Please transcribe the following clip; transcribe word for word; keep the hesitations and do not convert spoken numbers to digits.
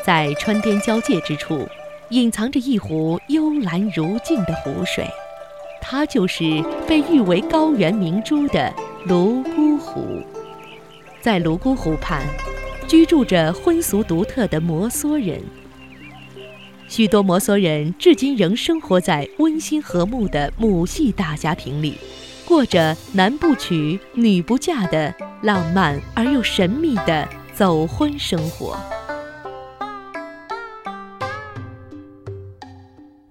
在川滇交界之处，隐藏着一湖幽蓝如镜的湖水，它就是被誉为高原明珠的泸沽湖。在泸沽湖畔，居住着婚俗独特的摩梭人。许多摩梭人至今仍生活在温馨和睦的母系大家庭里，过着男不娶女不嫁的浪漫而又神秘的走婚生活。